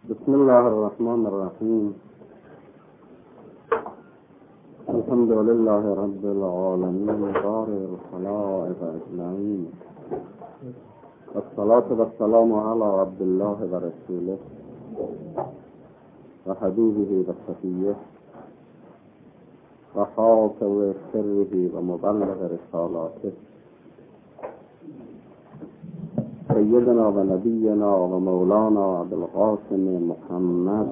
بسم الله الرحمن الرحیم. الحمد لله رب العالمین بارئ الخلائق اجمعین، والصلاة والسلام علی عبد الله و رسوله و حبیبه و صفیه و حافظ سره و مبلغ رسالاته سیدنا و نبینا و مولانا ابوالقاسم محمد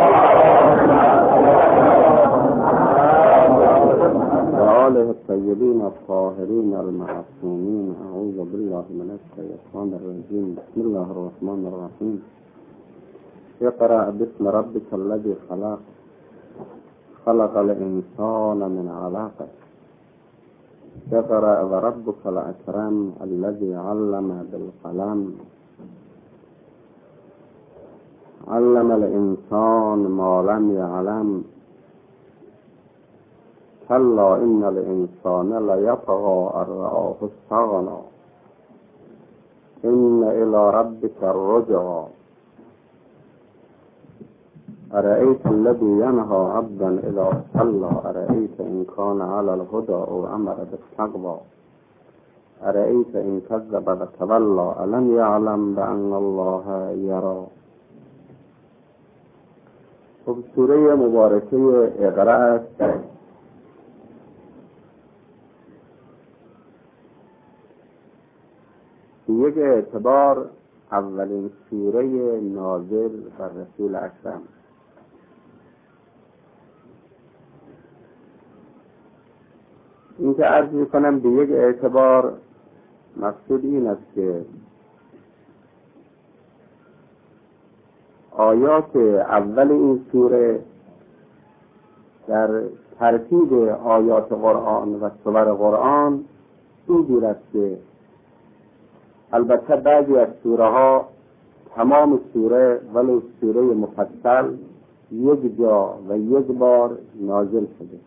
و آله الطیبین الطاهرین المعصومین. اعوذ بالله من الشیطان الرجیم. بسم الله الرحمن الرحیم. اقرأ باسم ربک الذی خلق، خلق الانسان من علق، اقرأ وربك الأكرم الذي علم بالقلم، علم الإنسان ما لم يعلم، كلا إن الإنسان ليطغى أن رآه استغنى، إن إلى ربك الرجعى، أرأيت الذي ينهى عبدا إذا صلى، أرأيت إن كان على الهدى أو أمر بالتقوى، أرأيت إن كذب وتولى، ألم يعلم بأن الله يرى. خب سوره مبارکه اقرأ است. به یک اعتبار اولین سوره نازل بر رسول اکرم. این که عرض میکنم به یک اعتبار، مقصود این است که آیات اول این سوره در ترتیب آیات قرآن و سور قرآن اینجور است که البته بعضی از سوره ها تمام سوره ولو سوره مفصل یک جا و یک بار نازل شده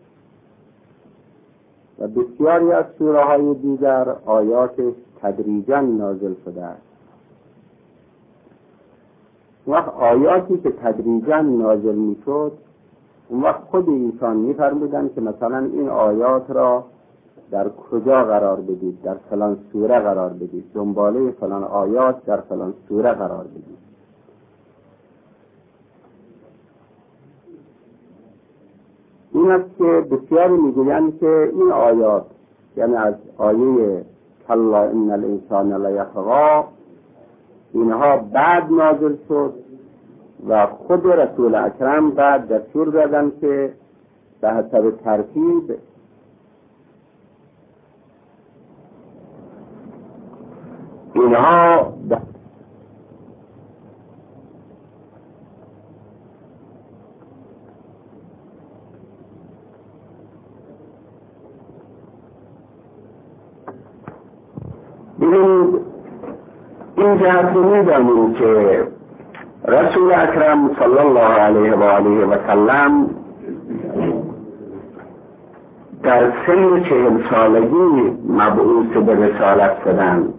و بسیاری از سوره های دیگر آیاتش تدریجاً نازل شده است. اون وقت آیاتی که تدریجاً نازل می شد، اون وقت خود ایشان می فرمودن که مثلا این آیات را در کجا قرار بدید، در فلان سوره قرار بدید، دنباله فلان آیات در فلان سوره قرار بدید. این است که بسیاری میگویند که این آیات، یعنی از آیه کلا ان الانسان لیطغی، اینها بعد نازل شد و خود رسول اکرم بعد دستور دادن که به حسب ترتیب اینها این جهت می‌دانیم که رسول اکرم صلی الله علیه و آله و سلم در سن 40 سالگی مبعوث به رسالت شدند.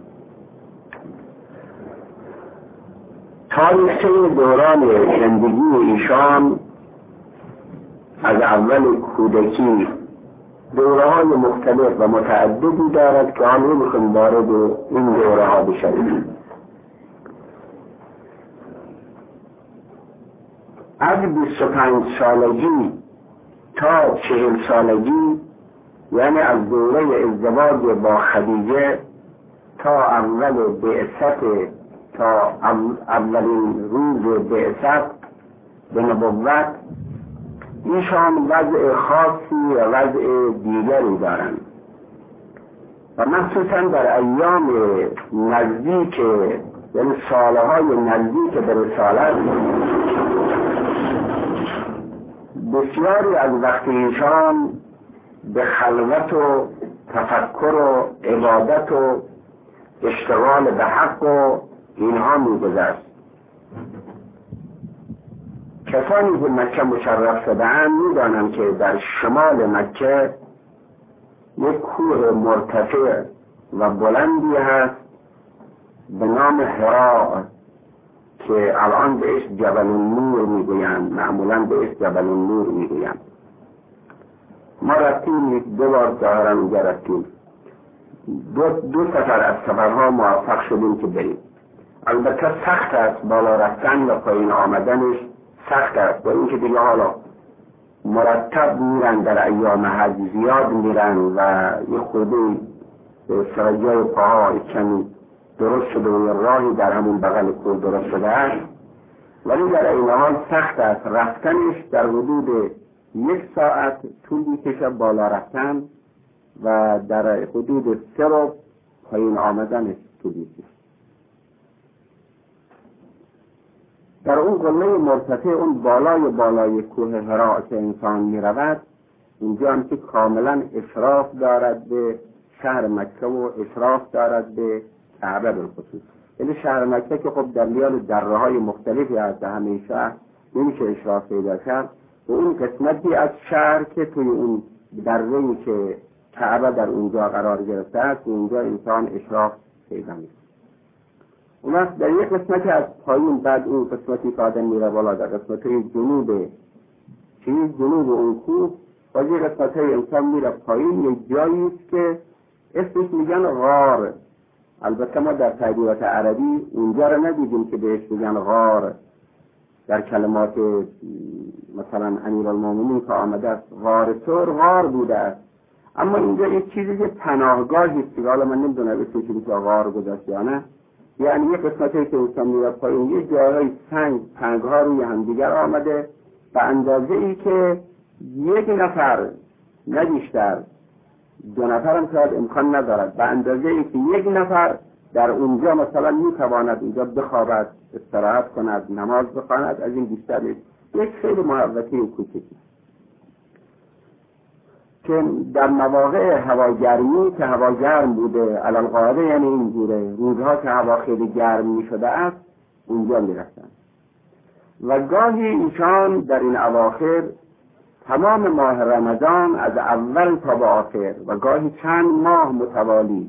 تاریخچه دوران زندگی ایشان از اول کودکی دوره‌های مختلف و متعددی دارد که آن می‌خوایم وارد این دوره‌ها بشویم. از 25 سالگی تا 40 سالگی، یعنی از دوره ازدواج با خدیجه تا اول بعثت، تا اولین روز بعثت به نبوت، ایشان وضع خاصی و وضع دیگری دارند و مخصوصا در ایام نزدیک، یعنی سالهای نزدیک به رسالت، بسیاری از وقت ایشان به خلوت و تفکر و عبادت و اشتغال به حق و اینها می‌گذشت. کسانی که مکه مشرف شده‌اند می‌دانند که در شمال مکه یک کوه مرتفع و بلندی هست به نام حراء که الان بهش جبل النور میگویند، معمولا بهش جبل النور میگویند. ما رفتیم 2 بار ظاهرا اونجا رفتیم، دو سفر از سفرها موفق شدیم که بریم. البته سخت است بالا رفتن و پایین آمدنش سخت است، با اینکه دیگه حالا مرتب میرن در ایام حج، زیاد میرن و یه خورده سرجای پاها کمی درست شده و راهی در همون بغل کوه درست شده است، ولی در این حال سخت است. رفتنش در حدود 1 ساعت طول میکشه بالا رفتن و در حدود 3 رو پایین آمدنش طول میکشه. در اون قله مرتفع، اون بالای کوه حرا که انسان میرود، اونجا هم که کاملا اشراف دارد به شهر مکه و اشراف دارد به کعبه بالخصوص. یعنی شهر مکه که خب در میان دره‌های مختلفی از همه شهر نمیشه اشراف پیدا کرد، و اون قسمتی از شهر که توی اون دره‌ای که کعبه در اونجا قرار گرفته است، اونجا انسان اشراف پیدا می‌کنه. اون وقت در یک قسمتی از پایین، بعد اون قسمتی که آدم میره بالا، در قسمتی جنوب اون کوه، و یک قسمتی انسان میره پایین، یک جایی است که اسمش میگن غار. البته ما در تعبیرات عربی اونجا رو ندیدیم که بهش میگن غار. در کلمات مثلا امیرالمومنین که آمده است غار طور، غار بوده است، اما اینجا یک چیزی که پناهگاهی است که حالا من نمیدونم اسمش چیزی که غار گذاشت یا نه. یعنی یک قسمتی که انسان میره پایین، یه جاهای سنگ‌ها روی هم دیگر آمده به اندازه ای که 1 نفر نه بیشتر، 2 نفر هم شاید امکان ندارد، به اندازه ای که 1 نفر در اونجا مثلا میتواند اونجا بخوابد، استراحت کند، نماز بخواند. از این بیشتر نیست. یک خیلی محوطه کوچکی که در مواقع هواگرمی که هوا گرم بوده علالقاعده، یعنی اینجوره روزها که هوا خیلی گرم می شده است، اونجا می رفتن. و گاهی ایشان در این اواخر تمام ماه رمضان از اول تا به آخر و گاهی چند ماه متوالی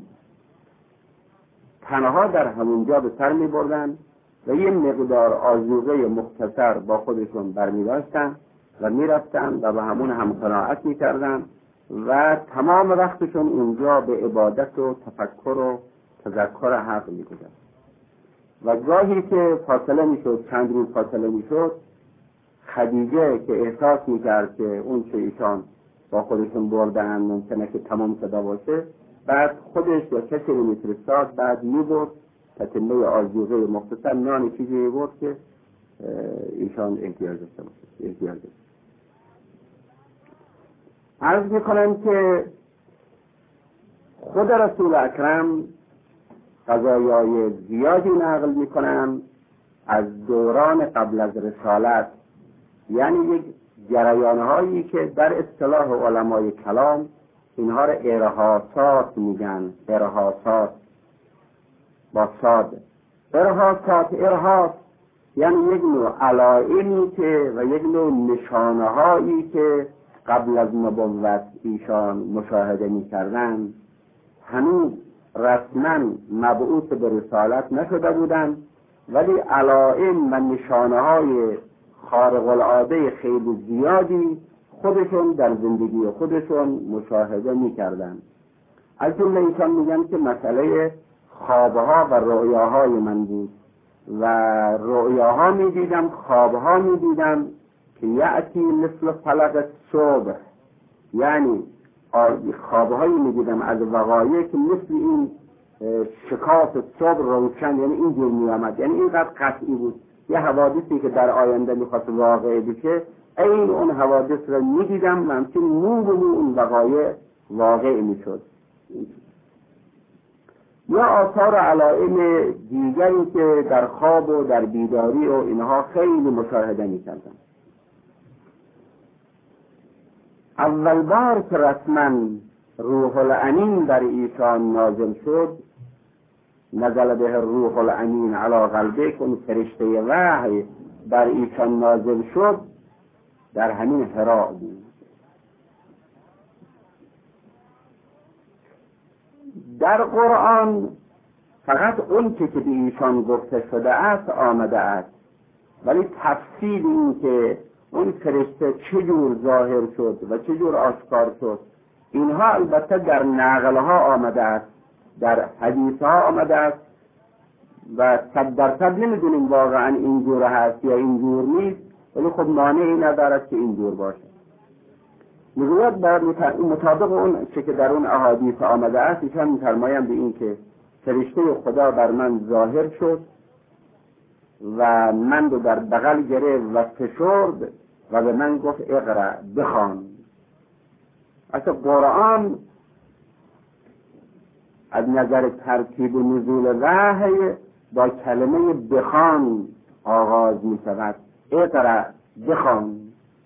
تنها در همونجا به سر می بردن و یه مقدار آذوقه مختصر با خودشون برمی داشتن و می رفتن و به همون هم قناعت می کردن و تمام وقتشون اونجا به عبادت و تفکر و تذکر حق می گذاشت. و گاهی که فاصله می شد، چند روز فاصله می شد، خدیجه که احساس می کرد که اون چه ایشان با خودشون بردن ممکنه که تمام شده باشه، بعد خودش یا کسی رو می فرستاد، بعد می برد تتمه آذوقه مختصر نان چیزی می برد که ایشان احتیاج داشته باشه. عرض میکنم که خود رسول اکرم قضایای زیادی نقل میکنن از دوران قبل از رسالت، یعنی یک جریانهایی که در اصطلاح علمای کلام اینها را ارهاصات میگن. ارهاصات با صاد. ارهاص یعنی یک نوع علائمی که و یک نوع نشانه هایی که قبل از نبوت ایشان مشاهده می‌کردن، هنوز رسما مبعوث به رسالت نشده بودند، ولی علائم و نشانه های خارق العاده خیلی زیادی خودشون در زندگی خودشون مشاهده می‌کردند. از جمله ایشان میگن که مسئله خوابها و رؤیاهای من بود و رؤیاها می‌دیدم، خوابها می‌دیدم که یعتی مثل فلق صبح، یعنی خوابهایی می‌دیدم از وقایع که مثل این شکاف صبح روشن، یعنی اینجور می‌آمد، یعنی اینقدر قطعی بود. یه حوادثی که در آینده می‌خواست واقع بشه، این اون حوادث را می‌دیدم و همچنین نور اون وقایع واقع می‌شد. یا آثار علائم دیگری که در خواب و در بیداری و اینها خیلی مشاهده می‌کردم. اول بار که رسما روح الامین در ایشان نازل شد، نزل به روح الامین علی قلبک، اون فرشته وحی در ایشان نازل شد، در همین حرا بود. در قرآن فقط اون که به ایشان گفته شده است آمده است، ولی تفصیل این که اون فرشته چجور ظاهر شد و چجور آشکار شد، اینها البته در نقلها آمده است، در حدیثها آمده است و 100% نمیدونیم واقعا اینجور هست یا اینجور نیست، ولی خب مانعی ندارد که اینجور باشه. میگوید بر مطابق اون چه که در اون احادیث آمده است، ایشان می‌فرمایند به این که فرشته خدا بر من ظاهر شد و من رو در بغل گرفت و فشرد و به من گفت اقرأ، بخوان. اصلا قرآن از نظر ترتیب نزول وحی با کلمه بخوان آغاز می شود. اقرأ، بخوان.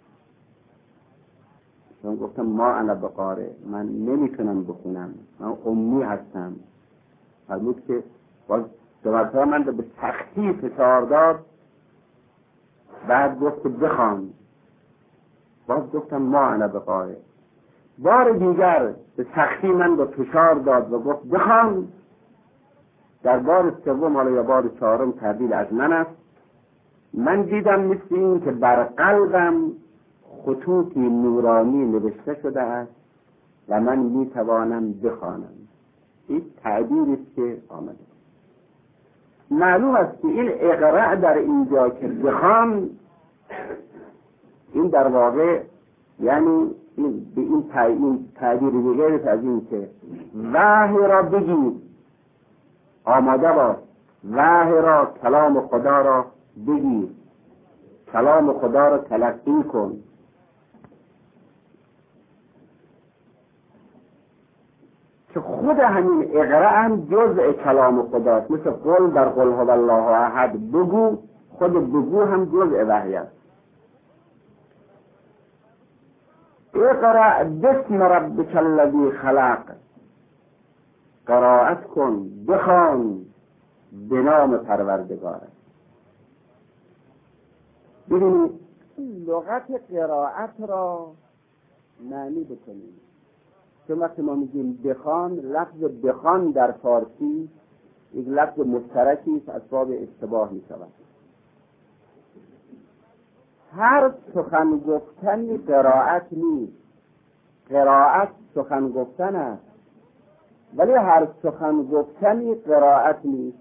من گفتم ما انا بقاره، من نمیتونم بخونم، من امی هستم. فرمود که باز دو مرتبه من به سختی فشار داد، بعد گفت بخوان. باز گفتم ما انا بقاره. بار دیگر به سختی من به فشار داد و گفت بخوان. در بار سوم حالا یا بار چهارم تردید از من است. من دیدم مثل این که بر قلبم خطوطی نورانی نوشته شده است و من میتوانم بخوانم. این تعبیری است که آمده. معلوم است که این اقرأ در اینجا که بخوان، این در واقع یعنی به این تعبیر دیگری از این که وحی را بگیر، آماده باش، وحی را، کلام خدا را بگیر، کلام خدا را تلقی کن. که خود همین اقرأ هم جزء کلام خداست، مثل قل در قل هو الله احد، بگو، خود بگو هم جزء وحی است. اقرأ باسم ربک الذی خلق، قرائت کن، بخوان به نام پروردگارت. ببینید لغت قرائت را معنی بکنیم. چون وقتی ما میگیم بخوان، لفظ بخوان در فارسی یک لفظ مشترکی است، اسباب اشتباه می شود. هر سخن گفتنی قرائت نیست. قرائت سخن گفتن است، ولی هر سخن گفتنی قرائت نیست.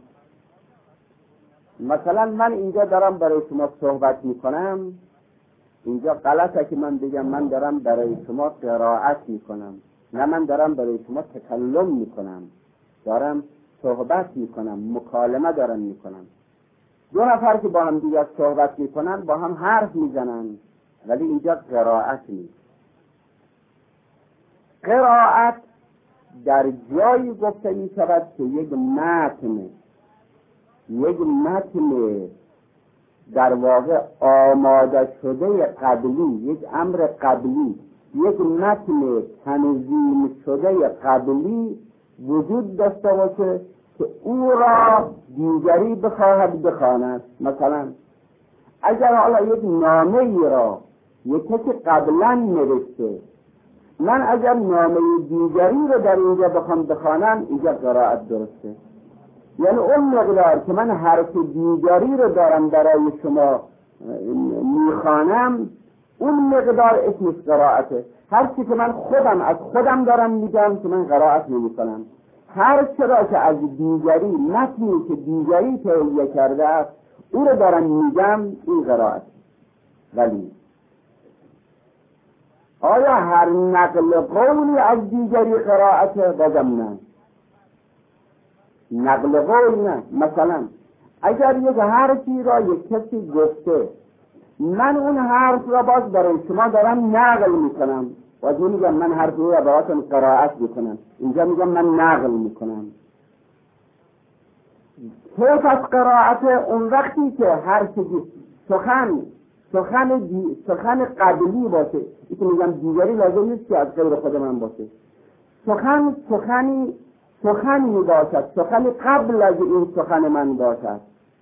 مثلا من اینجا دارم برای شما صحبت میکنم، اینجا غلطه که من بگم من دارم برای شما قرائت میکنم. نه، من دارم برای شما تکلم میکنم، دارم صحبت میکنم، مکالمه دارم میکنم. دو نفر که با هم دیگه صحبت میکنن، با هم حرف میزنن، ولی اینجا قرائت نیست. قرائت در جایی گفته می شود که یک متن در واقع آماده شده قبلی، یک امر قبلی، یک متن تنظیم شده قبلی وجود داشته باشه که او را دیگری بخواهد بخواند. مثلا اگر حالا یک نامه ای را یک کسی قبلا نوشته، من اگر نامه دیگری رو در اینجا بخوام بخوانم، اینجا قرائت درسته. یعنی اون مقدار که من حرف دیگری رو دارم برای شما میخوانم، اون مقدار اسمش قرائته. هر چی که من خودم از خودم دارم میگم که من قرائت نمیکنم. هر چرا که از دیگری، متنی که دیگری تهیه کرده است، اون رو دارم میگم، این قرائت. ولی آیا هر نقل قولی از دیگری قرائته؟ بازم نه. نقل قول نه. مثلا اگر یک حرفی را یک کسی گفته، من اون حرف را باز برای شما دارم نقل میکنم، باز میگم من حرف را براتون قرائت میکنم، اینجا میگم من نقل میکنم. کیف از قرائت؟ اون وقتی که حرف سخن قبلی باشه. این که میگم دیگری لازم نیست که از غیر خود من باشه. سخنی باشد، سخن قبل از این سخن من باشد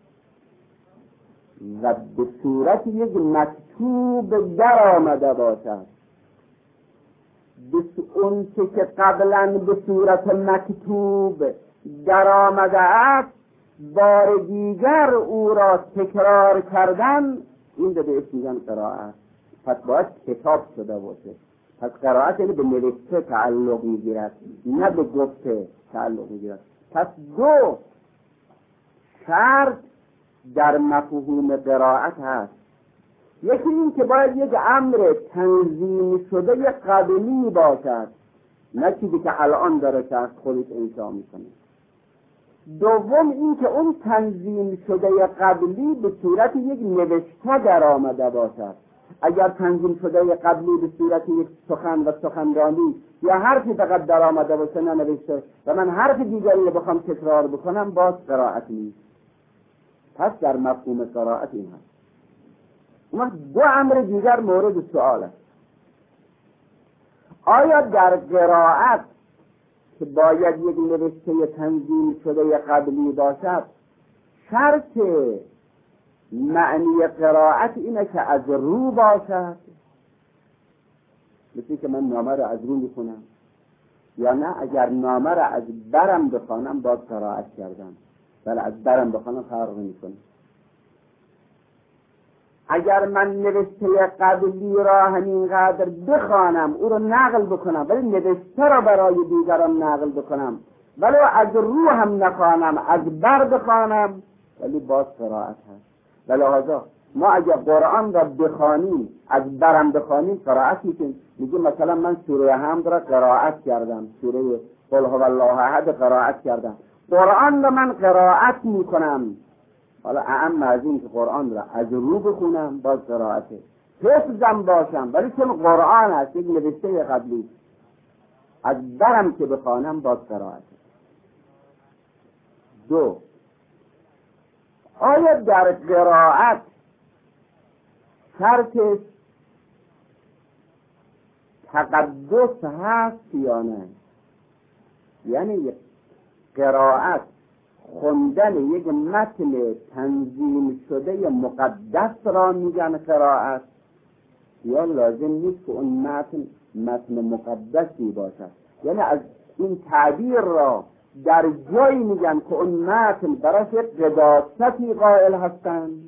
و به صورت یک مکتوب در آمده باشد. اون که قبلا به صورت مکتوب در آمده است بار دیگر او را تکرار کردن، این به بهش میگن قرائت. پس باید کتاب شده باشه. پس قرائت یعنی به نوشته تعلق میگیرد، نه به گفته تعلق میگیرد. پس دو شرط در مفهوم قرائت هست. یکی این که باید یک امر تنظیم شده قبلی باشد، نه چیزی که الان داره که از خودش انشا میکنه. دوم این که اون تنظیم شده قبلی به صورت یک نوشته در آمده باشد. اگر تنظیم شده قبلی به صورت یک سخن و سخنرانی یا حرفی فقط در آمده باشه نه نوشته و من حرف دیگری رو بخوام تکرار بکنم، باز قرائت نیست. پس در مفهوم قرائت این هست. اما دو امر دیگر مورد سؤال است. آیا در قرائت که باید یک نوشته تنظیم شده قبلی باشد، شرط معنی قرائت اینه که از رو باشد؟ مثل که من نامه را از رو میخونم، یا نه اگر نامه را از برم بخوانم باز قرائت کردم، ولی از برم بخوانم فرق میکنه. اگر من نوشته قبلی را همینقدر بخوانم، او را نقل بکنم، ولی نوشته را برای دیگران نقل بکنم، ولی از رو هم نخوانم، از بر بخوانم، ولی باز قرائت هست. ولهذا ما اگر قرآن را بخوانیم، از برم بخوانیم، قرائت میکنیم. میگه مثلا من سوره حمد را قرائت کردم، سوره قل هو الله احد قرائت کردم، قرآن را من قرائت میکنم. حالا اعم از این که قرآن را از رو بخونم باز قرائته، حفظم باشم، ولی چون قرآن است یک نوشته قبلی، از برم که بخوانم باز قرائته. دو، آیا در قرائت شرط تقدس هست یا نه؟ یعنی قرائت خوندن یک متن تنظیم شده مقدس را میگن قرائت، یا لازم نیست که اون متن مقدسی باشد؟ یعنی از این تعبیر را در جایی میگن که اون متن براش قداستی قائل هستند.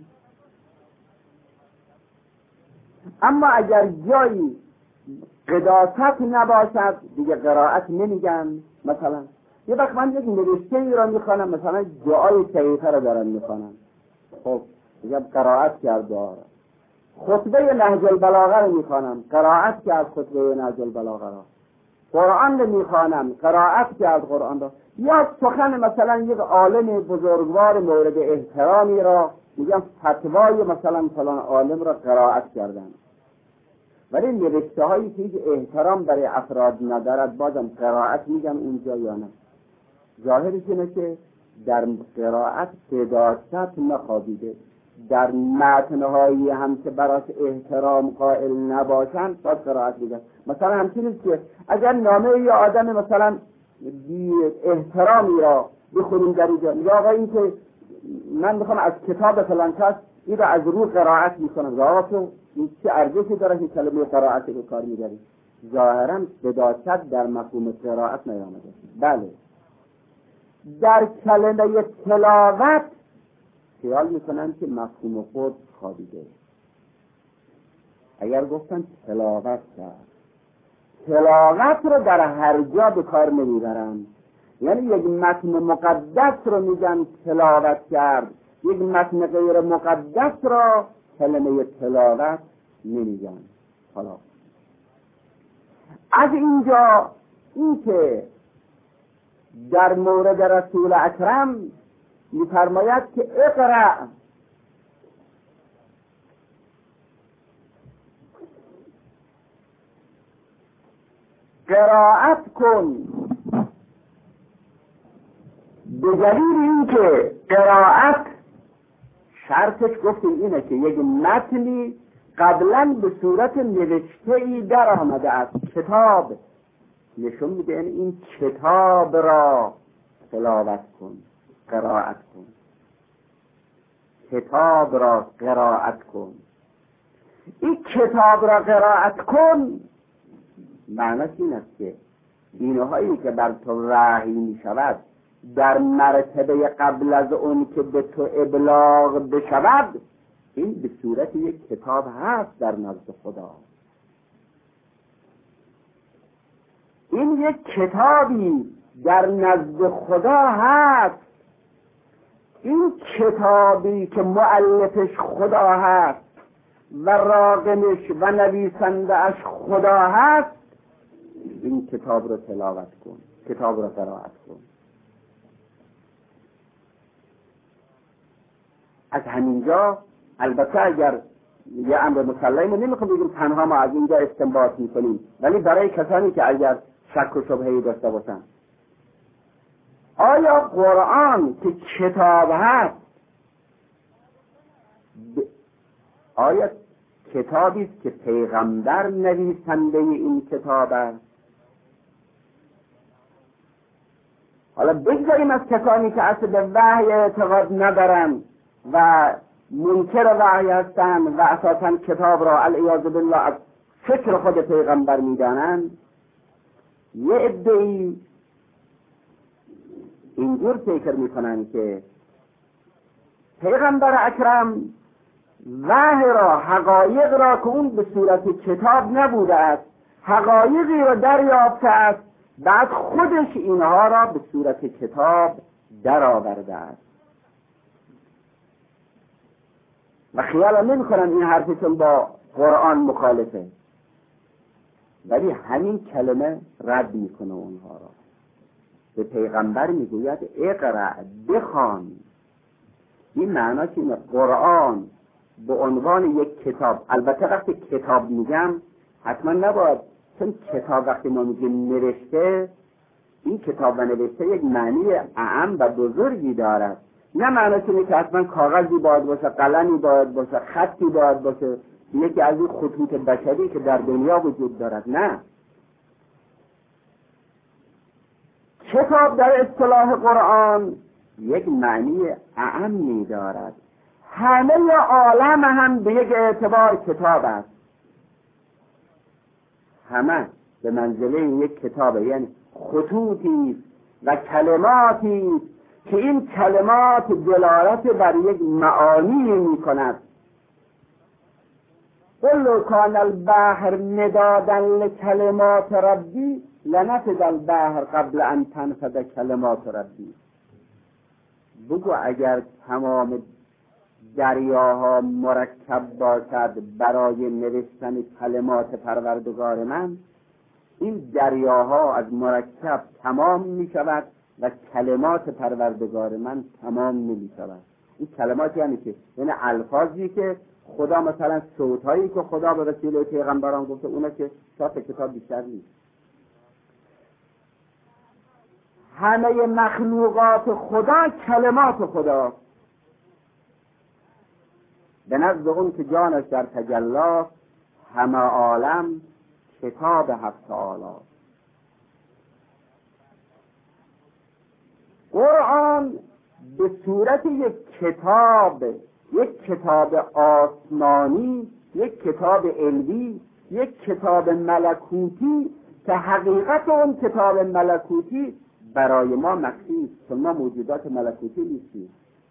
اما اگر جایی قداست نباشد دیگه قرائت نمیگن. مثلا یه وقت من یک نوشته ای را میخوانم، مثلا دعای شریفه را دارم میخوانم، خب دیگه قرائت کرد دعا را. خطبه نهج البلاغه رو میخوانم، قرائت کرد خطبه نهج البلاغه را. قرآن رو میخوانم، قرائت کرد قرآن را. یا سخن مثلا یک عالم بزرگوار مورد احترامی را، میگم فتوای مثلا فلان عالم را قرائت کردن، ولی نوشته هایی که هیچ احترام برای افراد ندارد بازم قرائت میگم اونجا یا نه؟ ظاهرش اینه که در قرائت قداست نخوابیده. در متنهایی هم که براش احترام قائل نباشند باز قرائت میگن. مثلا همچنین که اگر نامه یا آدم مثلا بی احترامی را بخونیم در اینجا، یا آقا این که من میخوام از کتاب فلان کس این را از رو قرائت میکنم، یا تو این چه ارزشی داره که کلمه قرائت رو کار میگیری؟ ظاهرا قداست در مفهوم قرائت نیامده. بله، در کلمه تلاوت خیال میکنن که مفهوم خود خوابیده. اگر گفتن تلاوت کرد، تلاوت رو در هر جا به کار نمیبرن. یعنی یک متن مقدس رو میگن تلاوت کرد، یک متن غیر مقدس را کلمه تلاوت نمیگن. حالا از اینجا این که در مورد رسول اکرم می‌فرماید که اقرأ، قرائت کن، به دلیل این که قرائت شرطش گفتیم اینه که یک متنی قبلا به صورت نوشته‌ای در آمده است. کتاب نشون میده یعنی این کتاب را تلاوت کن، قرائت کن، کتاب را قرائت کن. این کتاب را قرائت کن معنیش این است که اینهایی که بر تو وحی می شود در مرتبه قبل از اون که به تو ابلاغ بشود، این به صورت یک کتاب هست در نزد خدا. این یک کتابی در نزد خدا هست. این کتابی که مؤلفش خدا هست و راقمش و نویسنده اش خدا هست، این کتاب رو تلاوت کن، کتاب رو قرائت کن. از همینجا البته اگر یه امر مسلمه نمیخوام بگیم تنها ما از اینجا استنباط میکنیم، ولی برای کسانی که اگر شک و شبهه‌ای داشته باشن، آیا قرآن که کتاب هست آیا کتابی است که پیغمبر نویسنده این کتاب است؟ حالا بگذاریم از کسانی که اصل به وحی اعتقاد ندارن و منکر وحی هستن و اساساً کتاب را العیاذ بالله از فکر خود پیغمبر میدانن، یه عده‌ای اینجور فکر میکنن که پیغمبر اکرم وحی را، حقایق را که اون به صورت کتاب نبوده است، حقایقی را دریافته است، بعد خودش اینها را به صورت کتاب درآورده است و خیال نمی‌کنن این حرفشون با قرآن مخالفه، ولی همین کلمه رد میکنه اونها را. به پیغمبر میگوید اقرأ، بخوان. این معناش اینه قرآن به عنوان یک کتاب، البته وقتی کتاب میگم حتما نباید، چون کتاب وقتی ما میگیم نوشته، این کتاب و نوشته یک معنی اعم و بزرگی دارد. نه معناش اینه که حتما کاغذی باید باشه، قلمی باید باشه، خطی باید باشه، یکی از این خطوط بشری که در دنیا وجود دارد. نه، کتاب در اصطلاح قرآن یک معنی اعمی دارد. همه عالم هم به یک اعتبار کتاب است، همه به منزله یک کتابه، یعنی خطوطی و کلماتی که این کلمات دلالت بر یک معانی می کند. قل کان البحر مدادا لکلمات ربی لنفد البحر قبل ان تنفد کلمات ربی. بگو اگر تمام دریاها مرکب باشد برای نوشتن کلمات پروردگار من، این دریاها از مرکب تمام می شود و کلمات پروردگار من تمام نمی شود. این کلمات یعنی که یعنی الفاظی که خدا، مثلا صوتهایی که خدا به وسیله پیغمبران گفته، اونا که شاف کتاب بیشتر نیست. همه مخلوقات خدا کلمات خدا، به نزد اون که جانش در تجلا، همه عالم کتاب هفت عالا. قرآن به صورت یک کتاب آسمانی، یک کتاب علمی، یک کتاب ملکوتی که حقیقت اون کتاب ملکوتی برای ما مخفی است، چون ما موجودات ملکوتی نیستیم.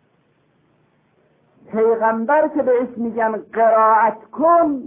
پیغمبر که بهش میگن قرائت کن،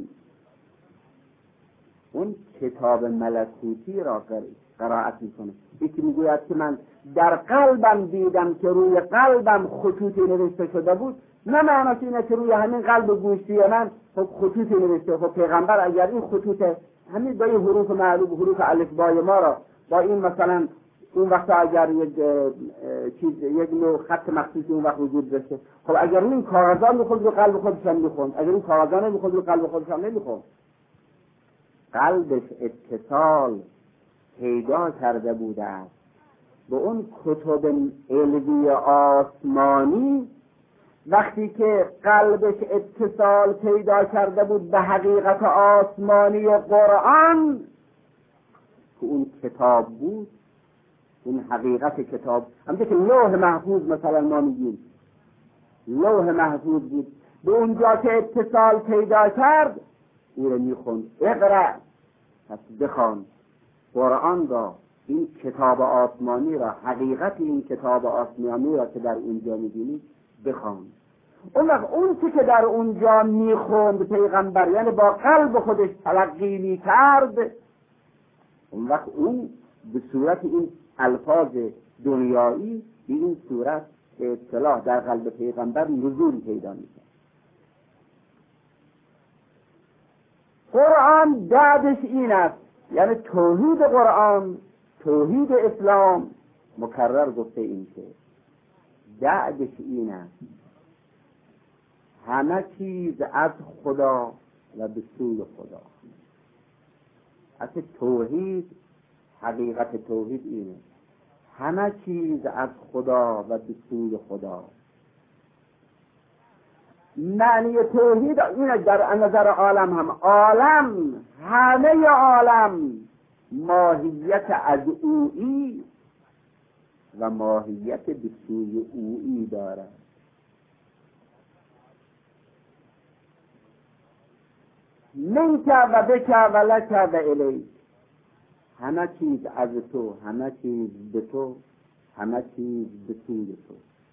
اون کتاب ملکوتی را قرائت میکنه. یکی میگوید که من در قلبم دیدم که روی قلبم خطوطی نوشته شده بود، نه معناش اینه که روی همین قلب گوشتی من خطوطی نوشته. خب پیغمبر اگر این خطوط همین با این حروف معلوم، حروف الفبای ما را با این مثلا اون وقت اگر یک نوع خط مخصوصی اون وقت وجود داشته، خب اگر این کاغذان میخوند رو قلب خودش هم میخوند، اگر این کاغذان نمیخوند رو قلب خودش هم نمیخوند. قلبش اتصال پیدا کرده بوده است به اون کتب علوی آسمانی. وقتی که قلبش اتصال پیدا کرده بود به حقیقت آسمانی قرآن که اون کتاب بود، اون حقیقت کتاب، همچه که لوح محفوظ مثلا ما میگیم لوح محفوظ بود، به اونجا که اتصال پیدا کرد او رو میخوند. اقرأ، پس بخوان قرآن را این کتاب آسمانی را، حقیقت این کتاب آسمانی را که در اونجا می‌بینید بخوان. اون وقت اون که در اونجا میخوند پیغمبر، یعنی با قلب خودش تلقی میکرد، اون وقت اون به صورت این الفاظ دنیایی به این صورت به اصطلاح در قلب پیغمبر نزول پیدا میکرد. قرآن دعدش این است، یعنی توحید قرآن، توحید اسلام، مکرر گفته این که دعدش این است همه چیز از خدا و به سوی خدا. اصل توحید، حقیقت توحید اینه، همه چیز از خدا و به سوی خدا. معنی توحید اینه در نظر عالم هم، عالم، همه عالم ماهیت از اویی و ماهیت به سوی اویی دارد. منک و بک و لک و الیک، همه چیز از تو، همه چیز به تو، همه چیز به سوی تو.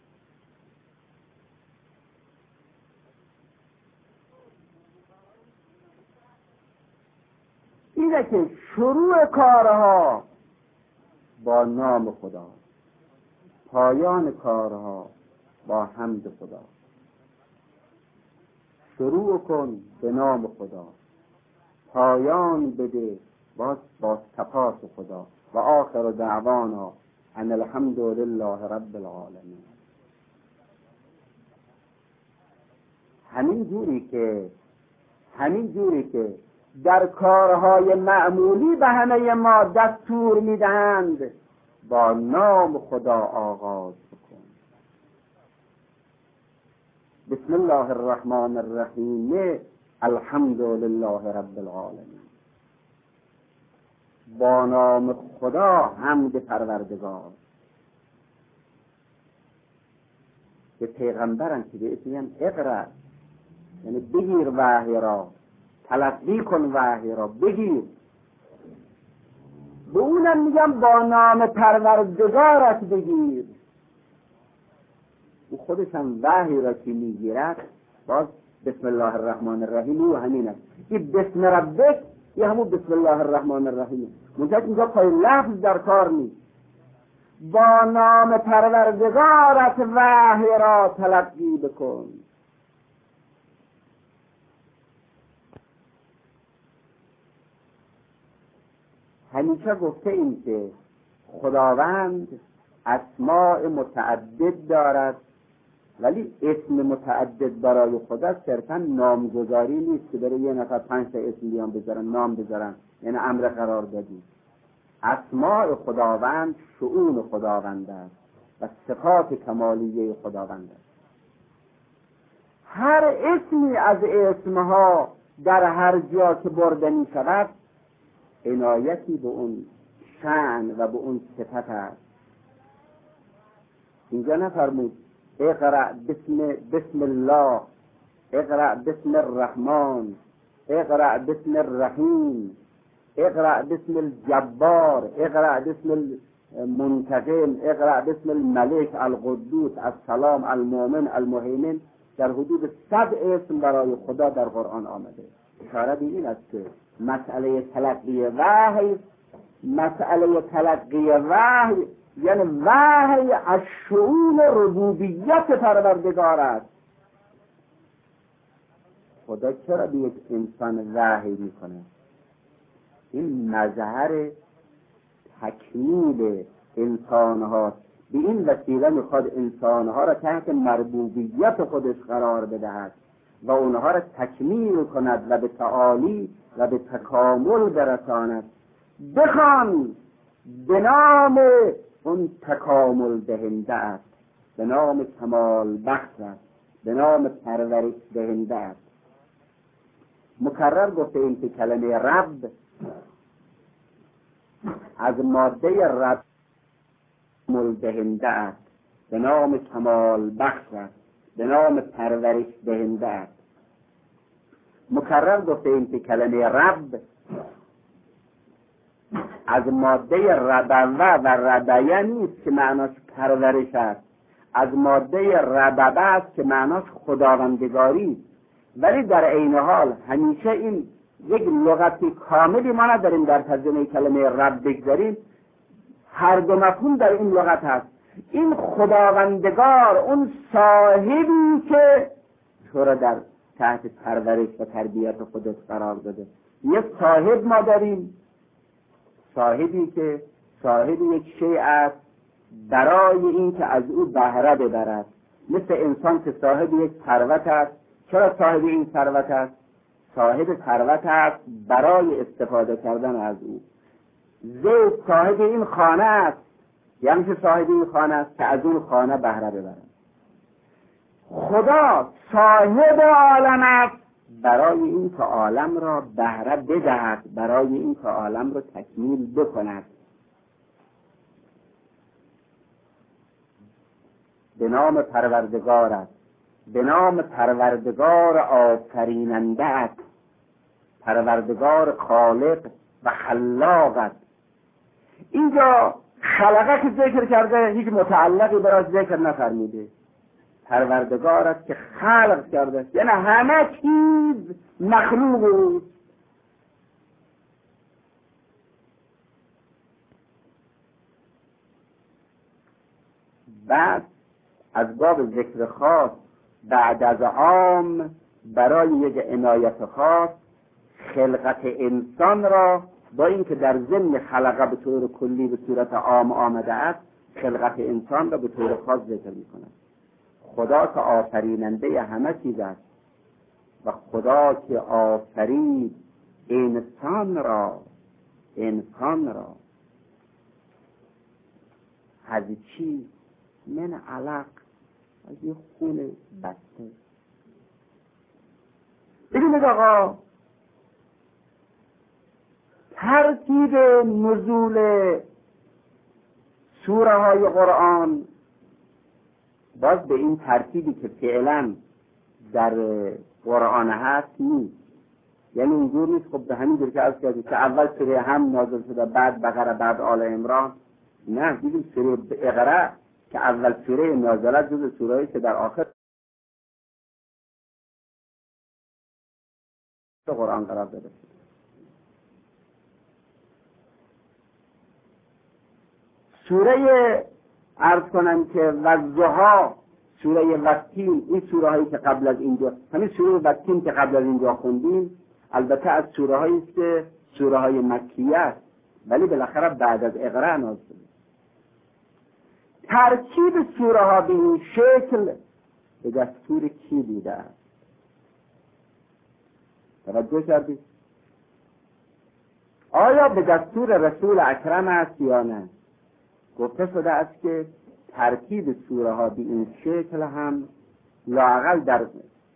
اینه که شروع کارها با نام خدا، پایان کارها با حمد خدا. شروع کن به نام خدا، پایان بده با سپاس خدا. و آخر دعوانا ان الحمد لله رب العالمین. همین جوری که در کارهای معمولی به همه ما دستور میدهند، با نام خدا آغاز بکن. بسم الله الرحمن الرحیم، الحمد لله رب العالمین. با نام خدا حمد پروردگار. به پیغمبرم که به اسمیم اقرأ، یعنی بگیر وحی را، تلقی کن وحی را، بگیر. به اونم میگم با نام پروردگارت بگیر. او خودش هم وحی را که میگیرد باز بسم الله الرحمن الرحیم او همین است. این بسم ربک یه همون بسم الله الرحمن الرحیم، منتها اینجا پای لفظ در کار نیست. با نام پروردگارت وحی را تلقی بکن. همیشه گفته این که خداوند اسماء متعدد دارد، ولی اسم متعدد برای خدا صرفا نامگذاری نیست که برای یه نفر 5 تا اسم بیان بذارن، نام بذارن، یعنی امر قرار دادی. اسماء خداوند شؤون خداوند است و صفات کمالیه خداوند است. هر اسمی از اسمها در هر جا که برده می شود عنایتی به اون شأن و به اون صفت است. اینجا نفرمود اقرأ بسم الله، اقرأ بسم الرحمن، اقرأ بسم الرحیم، اقرأ بسم الجبار، اقرأ بسم المنتقم، اقرأ بسم الملك القدوس السلام المؤمن المهیمن. در حدود 100 اسم برای خدا در قرآن آمده. اشاره به این است که مسئله تلقی وحی یعنی وحی از شؤون ربوبیت پروردگار است. خدا چرا به یک انسان وحی میکنه؟ این مظهر تکمیل انسان هاست. به این وسیله میخواد انسان ها را تحت مربوبیت خودش قرار بدهد و اونها را تکمیل کند و به تعالی و به تکامل برساند. بخوان به نام اون تکامل دهنده است، به نام کمال بخش است، به نام پرورش دهنده است. مکرر گفته این که کلمه رب از ماده رب دهنده است، به نام کمال بخش است، به نام پرورش دهنده است. مکرر گفته این که کلمه رب از ماده ربوه و ربیه نیست که معناش پرورش است، از ماده رببه است که معناش خداوندگاری، ولی در عین حال همیشه این یک لغتی کاملی ما نداریم در ترجمه کلمه رب بگذاریم، هر دو مفهوم در این لغت هست. این خداوندگار، اون صاحبی که تو را در تحت پرورش و تربیت خودت قرار داده. یک صاحب ما داریم، صاحبی که صاحب یک شیء است برای این که از او بهره ببرد، مثل انسان که صاحب یک ثروت است. چرا صاحب این ثروت است؟ صاحب ثروت است برای استفاده کردن از او. زید صاحب این خانه است، یعنی که صاحب این خانه است که از اون خانه بهره ببرد. خدا صاحب عالم است برای این که عالم را بهره بدهد، برای این که عالم را تکمیل بکند. به نام پروردگار است، به نام پروردگار آفریننده است، پروردگار خالق و خلاق است. اینجا خلقه که ذکر کرده هیچ متعلقی برای ذکر نفرموده. پروردگار است که خلق کرده، یعنی همه چیز مخلوق است. بعد از باب ذکر خاص بعد از عام برای یک عنایت خاص خلقت انسان را با اینکه در ضمن خلقه به طور کلی به صورت عام آمده است، خلقت انسان را به طور خاص ذکر می‌کند. خدا که آفریننده همه چیز است و خدا که آفرید انسان را از چی؟ من علق، از یه خون بسته. ببینید آقا، ترتیب نزول سوره های قرآن باز به این ترتیبی که فعلا در قرآن هست نیست. یعنی اینجور نیست خب به همین جور که از کردید که اول سوره هم نازل شده، بعد بقره، بعد آل عمران. نه، دیدیم سوره اقرا که اول سوره نازله جز سوره‌ای که در آخر قرآن قرار داده شده. سوره عرض کنم که والضحی، سوره والتین، این سوره هایی که قبل از اینجا، همین سوره والتین که قبل از اینجا خوندیم، البته از سوره هایی است که سوره های مکیه است، ولی بالاخره بعد از اقرا نازل شده. ترکیب سوره ها به این شکل به دستور کی بوده است؟ توجه کردید؟ آیا به دستور رسول اکرم است یا نه؟ گفته شده است که ترکیب سوره ها به این شکل هم لااقل در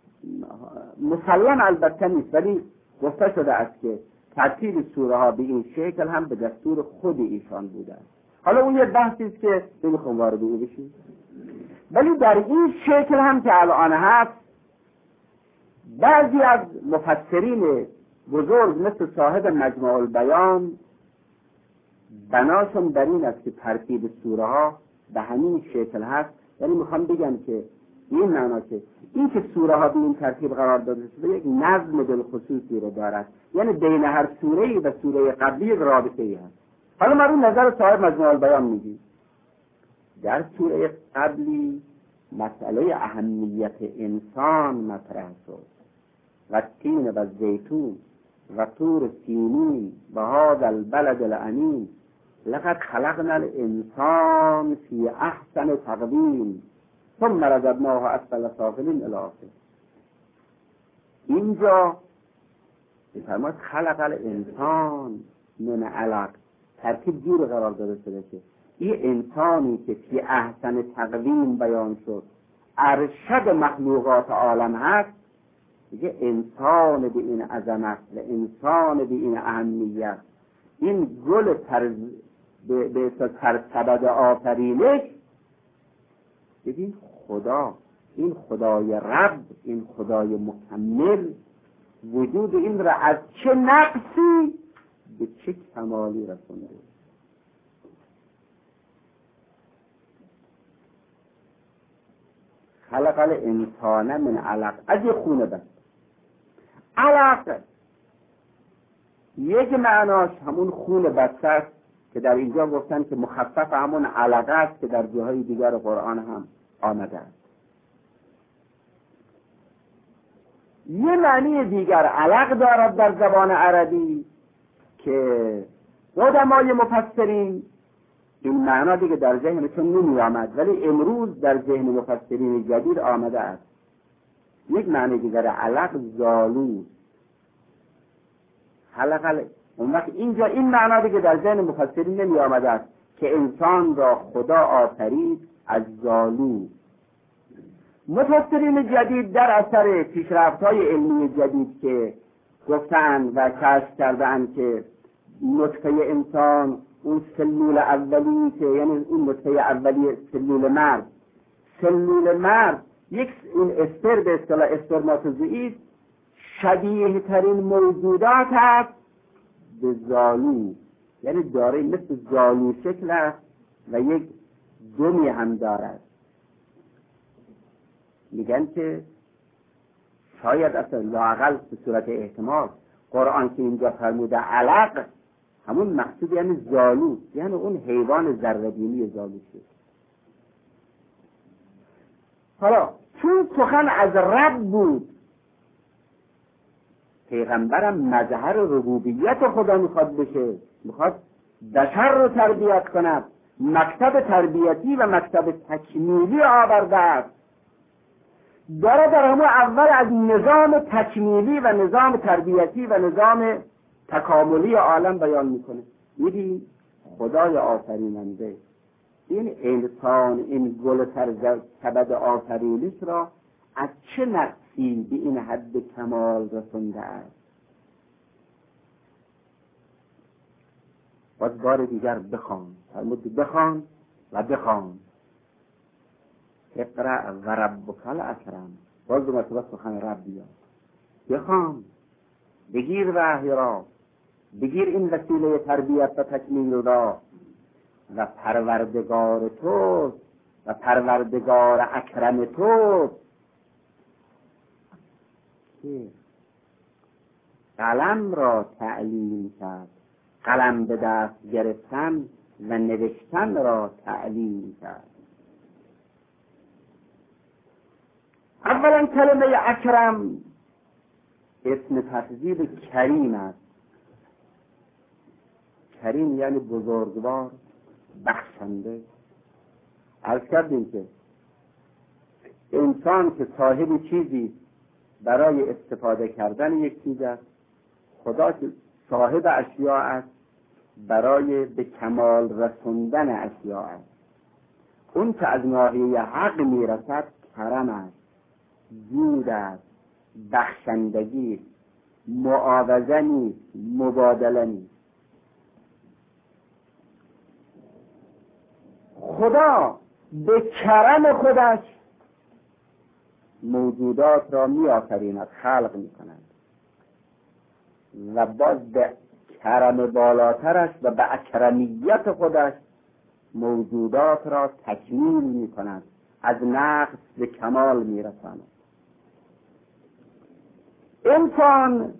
مسلم البته نیست، ولی گفته شده است که ترتیب سوره ها به این شکل هم به دستور خود ایشان بوده است. حالا اون یه بحثی است که نمیخوام وارد اون بشیم، ولی در این شکل هم که الان هست، بعضی از مفسرین بزرگ مثل صاحب مجموع البیان بناشون در این است که ترتیب سوره ها به همین شکل هست. یعنی میخوام بگم که این معنا که این که سوره ها به این ترتیب قرار داده شده یک نظم بالخصوصی رو دارد، یعنی بین هر سوره‌ای و سوره قبلی رابطه‌ای هست. حالا ما رو نظر صاحب مجموع البیان میگیم. در سوره قبلی مسئله اهمیت انسان مطرح شد، و تین و زیتون و طور سینین و هذا البلد الامین لقد خلقنا الانسان فی احسن تقویم ثم رددناه اسفل سافلین الی آخر. اینجا بفرماید خلق الانسان من علق، ترکیب جور قرار داده شده که این انسانی که فی احسن تقویم بیان شد، ارشد مخلوقات عالم هست، دیگه انسان به این عظمت و انسان به این اهمیت، این گل به سبد آفرینش، ببین خدا، این خدای رب، این خدای مکمل، وجود این را از چه نقصی به چه کمالی رسونده. خلق الانسان من علق، از یه خونه بست. علق یک معناش همون خون بسته است که در اینجا گفتن که مخفف همون علقه است که در جاهای دیگر قرآن هم آمده است. یه معنی دیگر علق دارد در زبان عربی که قدمای مفسرین این معنا دیگه در ذهنشون نمی آمد، ولی امروز در ذهن مفسرین جدید آمده است. یک معنی دیگر علق زالو حلق. اون وقت اینجا این معنا دیگه در ذهن مفسرین نمی آمده است که انسان را خدا آفرید از زالو. مفسرین جدید در اثر پیشرفت‌های علمی جدید که گفتند و کشف کردند که نطفه انسان اون سلول اولی که یعنی اون نطفه اولی سلول مرد یک این استر به اصطلاح اسپرماتوزوئید شبیه ترین موجودات است به زالو، یعنی داره مثل زالو شکل است و یک دمی هم دارد. میگن که شاید اصلا لااقل به صورت احتمال قرآن که اینجا فرموده علق همون مقصود یعنی زالو، یعنی اون حیوان ذره‌بینی زالو شد. حالا چون سخن از رب بود، پیغمبرم مظهر ربوبیت خدا میخواد بشه، میخواد بشر رو تربیت کند، مکتب تربیتی و مکتب تکمیلی آورده است. داره در همون اول از نظام تکمیلی و نظام تربیتی و نظام تکاملی عالم بیان میکنه. میدی خدای آفریننده این انسان، این گل کبد آفرینش را از چه نقصی به این حد کمال رسونده است. باز بار دیگر بخوان، فرمود بخوان و بخوان. اقرأ و ربک الاکرم، باز دو مرتبه سخن رب بیاد. بخوان، بگیر وحی را، بگیر این وسیله تربیت و تکمیل را و پروردگار تو و پروردگار اکرم تو که قلم را تعلیم کرد، قلم به دست گرفتن و نوشتن را تعلیم کرد. اولا کلمه اکرم اسم تفضیل کریم است. کریم یعنی بزرگوار، بخشنده. عرض کردیم که انسان که صاحب چیزی برای استفاده کردن یک چیز است، خدا که صاحب اشیاء است برای به کمال رسوندن اشیاء است. اون که از ناحیه حق میرسد کرم است، جود است، بخشندگی، معاوضه نیست، مبادله نیست. خدا به کرم خودش موجودات را می آفریند، خلق می کند و باز به کرم بالاترش و به اکرمیت خودش موجودات را تکمیل می کند، از نقص به کمال می رساند. انسان،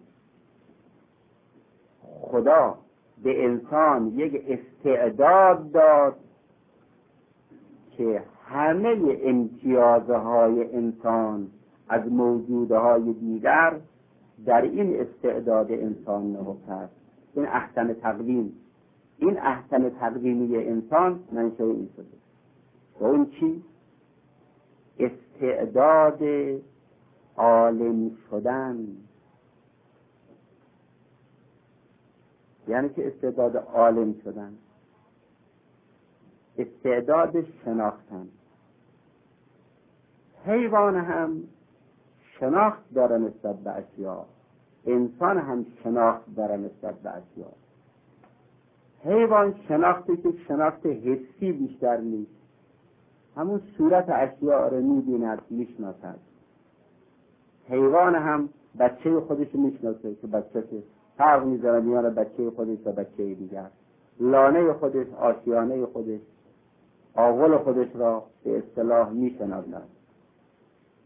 خدا به انسان یک استعداد داد که همه امتیازهای انسان از موجودهای دیگر در این استعداد انسان نهفته است. این احسن تقویم، این احسن تقویمی انسان منشأ این شده. و اون چی؟ استعداد عالم شدن. یعنی که استعداد عالم شدن، استعداد شناختن. حیوان هم شناخت داره نسبت به اشیاء، انسان هم شناخت داره نسبت به اشیاء. حیوان شناختی که شناخت حسی بیشتر نیست، همون صورت اشیاء رو می‌بیند، میشناسد. حیوان هم بچه خودش میشناسه که بچه که فرق میذاره میان بچه خودش و بچه دیگر، لانه خودش، آشیانه خودش، آغل خودش را به اصطلاح میشناسد.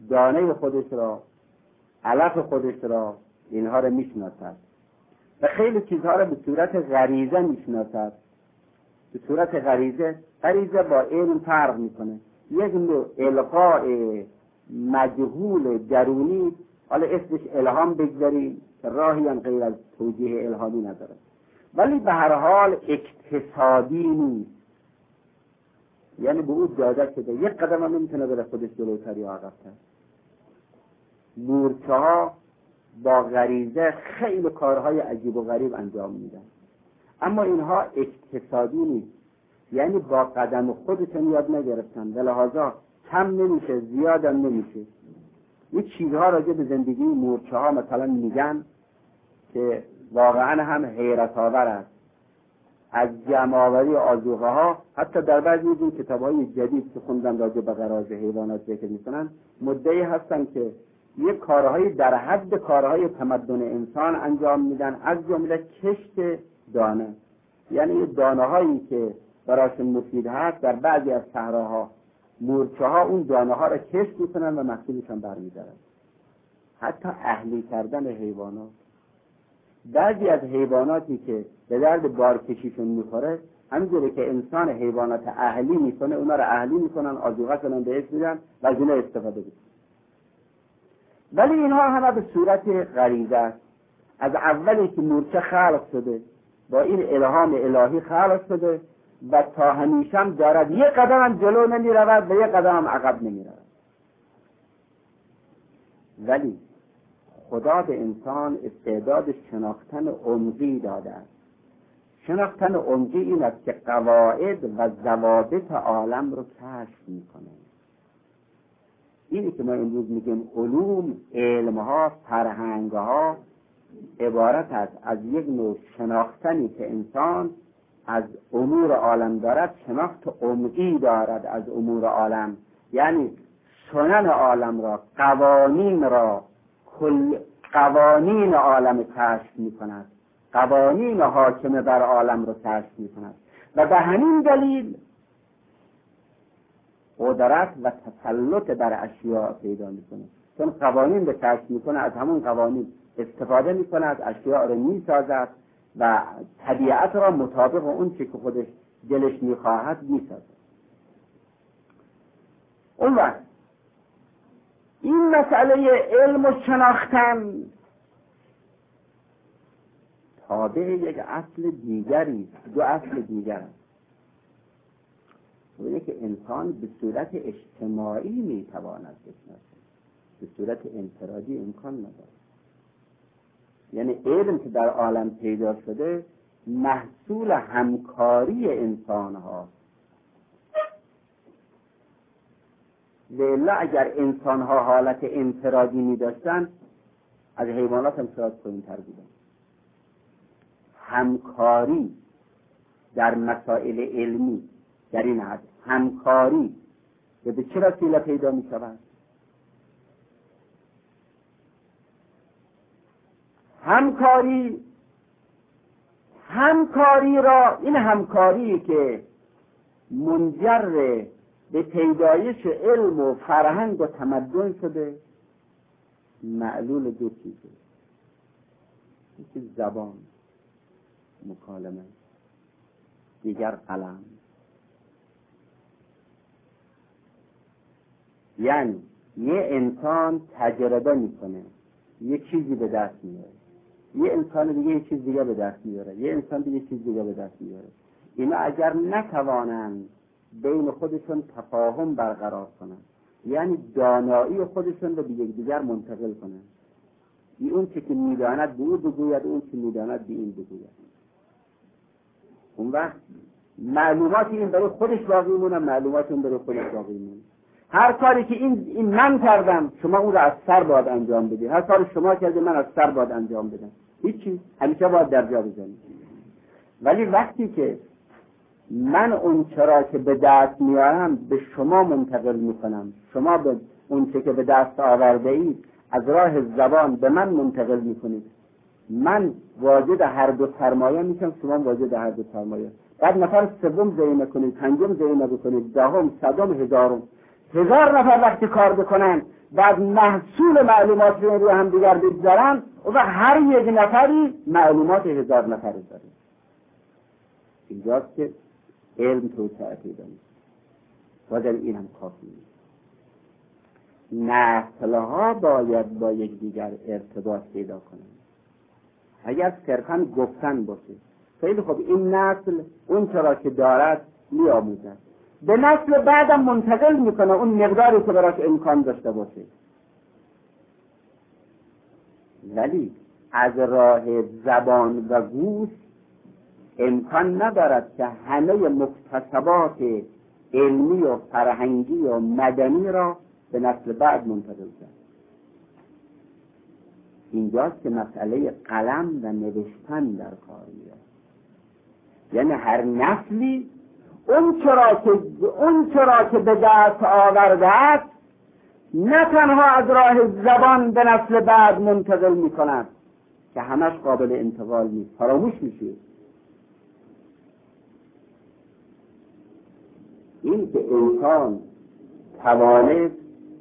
دانه خودش را، علف خودش را، اینها را میشناسد و خیلی چیزها را به صورت غریزه میشناسد. به صورت غریزه با علم فرق میکنه. یک نوع القاء مجهول درونی، حالا اسمش الهام بگذاریم که راهی هم غیر از توجیه الهامی نداره، ولی به هر حال اکتسابی نیست. یعنی به او داده شده، یک قدم هم نمیتونه بره خودش جلوتر یا عقب‌تر. مورچه ها با غریزه خیلی کارهای عجیب و غریب انجام میدن، اما اینها اکتسابی نیست، یعنی با قدم خودشون یاد نگرفتن، به لحاظا کم نمیشه زیادم نمیشه. یه چیزها راجع به زندگی مورچه ها مثلا میگن که واقعا هم حیرت آور است. از جمع‌آوری آذوقه ها، حتی در بعضی از این کتاب‌های جدید که خوندن راجع به غرایز حیوانات ذکر می‌کنن، مدعی هستن که یک کارهایی در حد کارهای تمدن انسان انجام میدن، از جمله کشت دانه. یعنی دانه‌هایی که براشون مفید هست در بعضی از صحراها مورچه ها اون دانه ها را کشت میکنن و محصولشون برمیدارن. حتی اهلی کردن حیوانات، بعضی از حیواناتی که به درد بارکشیشون میخوره، همینجوری که انسان حیوانات اهلی میکنه اونا را اهلی میکنن، آذوقه کنن بهش میدن و از اینا استفاده میکنن. ولی اینها همه به صورت غریزه است. از اولی که مورچه خلق شده با این الهام الهی خلق شده و تا همیشه هم دارد، یک قدم هم جلو نمی رود و یک قدم هم عقب نمی رود. ولی خدا به انسان استعداد شناختن عمقی داده است. شناختن عمقی این است که قواعد و ضوابط عالم رو کشف میکنه. اینی که ما امروز میگیم علوم، علمها، فرهنگها عبارت است از یک نوع شناختنی که انسان از امور عالم دارد، شناخت عمقی دارد از امور عالم، یعنی سنن عالم را، قوانین عالم کشف می کند، قوانین حاکم بر عالم را کشف می کند و به همین دلیل قدرت و تسلط بر اشیاء پیدا می کند. چون قوانین به کشف می کند، از همون قوانین استفاده می کند، اشیاء را می سازد و طبیعت را مطابق اون چی که خودش دلش می خواهد می سازد. اون وقت این مسئله علم و شناختن تابع یک اصل دیگری، دو اصل دیگر است. و یک انسان به صورت اجتماعی می تواند بشناسد، به صورت انفرادی امکان ندارد. یعنی علم که در عالم پیدا شده محصول همکاری انسان ها. لیلا اگر انسان ها حالت انفرادی می داشتن، از حیوانات هم شاید پایین‌تر بودن. همکاری در مسائل علمی در این حد، همکاری که به چه وسیله پیدا می شود؟ همکاری را، این همکاری که منجر به پیدایش علم و فرهنگ و تمدن شده، معلول دو چیزه. یکی زبان، مکالمه، دیگر قلم. یعنی یه انسان تجربه میکنه، یه چیزی به دست میاره، یه انسان دیگه یه چیز دیگه به دست میاره، یه انسان دیگه یه چیز دیگه به دست میاره. اینا اگر نتوانند بین خودشون تفاهم برقرار کنن، یعنی دانایی خودشون رو به یکدیگر منتقل کنن، اون چی که میداند به او بگوید، اون چی میداند به این بگوید، اون وقت معلومات این برای خودش باقی مونه، معلومات اون برای خودش باقی مونه. هر کاری که این من کردم شما اون رو از سر باید انجام بدید، هر کاری شما کردید من از سر باید انجام بدم، هیچی، همیشه باید در جا بزنید. ولی وقتی که من اون چرا که به دست میارم به شما منتقل میکنم، شما به اون چه که به دست آورده اید از راه زبان به من منتقل میکنید، من واجد هر دو سرمایه میشم، شما واجد هر دو سرمایه. بعد نفر سوم ضعیف کنید، پنجم ضعیف بکنید، دهم، صدم، هزارم، 1000 نفر وقتی کار بکنن بعد محصول معلومات رو روی هم دیگر بگذارن و هر یک نفری معلومات 1000 نفری داره. اینجاست که علم توسعه پیدا می‌کنه. و در این هم کافی نیست. نسل‌ها باید با یکدیگر ارتباط پیدا کنند. اگر صرفاً گفتن باشه خیلی خوب، این نسل اون چرا که دارد می‌آموزد، به نسل بعدم منتقل میکنه اون مقداری که براش امکان داشته باشه. ولی از راه زبان و گوش امکان ندارد که همه مکتسبات علمی و فرهنگی و مدنی را به نسل بعد منتقل کرد. اینجاست که مسئله قلم و نوشتن در کار میاد. یعنی هر نسلی اون چرا که به دست آورده است نه تنها از راه زبان به نسل بعد منتقل می کند که همش قابل انتقال نیست، فراموش میشه. این که انسان توانست